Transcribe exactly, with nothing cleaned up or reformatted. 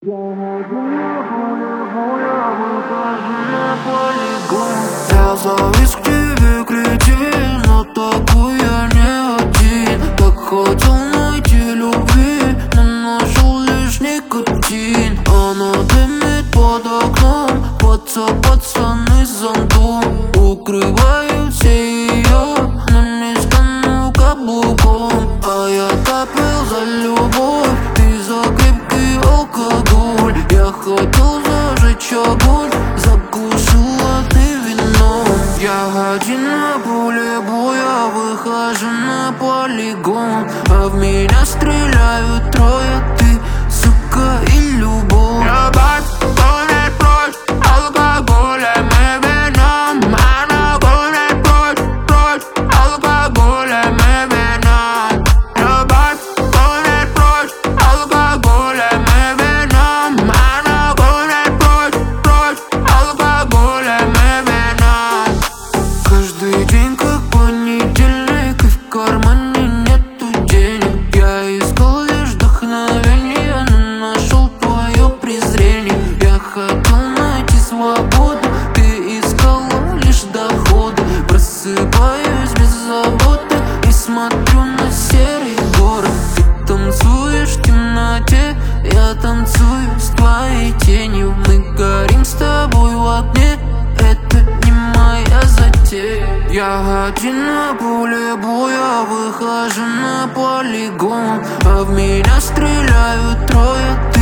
Я завис к тебе, кретин, но такой я не один. Так хотел найти любви, но нашел лишь никотин. Она дымит под окном, паца пацаны с зонтом. Укрывают все ее, но не стану каблуком. А я топил за любовь, ты за крепкий алкоголь. Я хотел зажечь огонь, заглушила ты вино. Я один на поле боя, выхожу на полигон. А в меня стреляют трое, ты, сука, и любовь. Любовь гонит прочь алкоголем и вином. Она гонит прочь, прочь алкоголем и вином. Любовь гонит прочь алкоголем и вином. Она гонит прочь, прочь алкоголем и вином. Каждый день как понедельник, и в кармане нету денег. Я искал лишь вдохновение, но нашел твое презрение. Я хотел найти свободу, ты искала лишь доходы. Просыпаюсь без заботы и смотрю на серый город. Ты танцуешь в темноте, я танцую с твоей тенью. Мы горим с тобой в огне, это не моя затея. Я один на поле боя, выхожу на полигон. А в меня стреляют трое, ты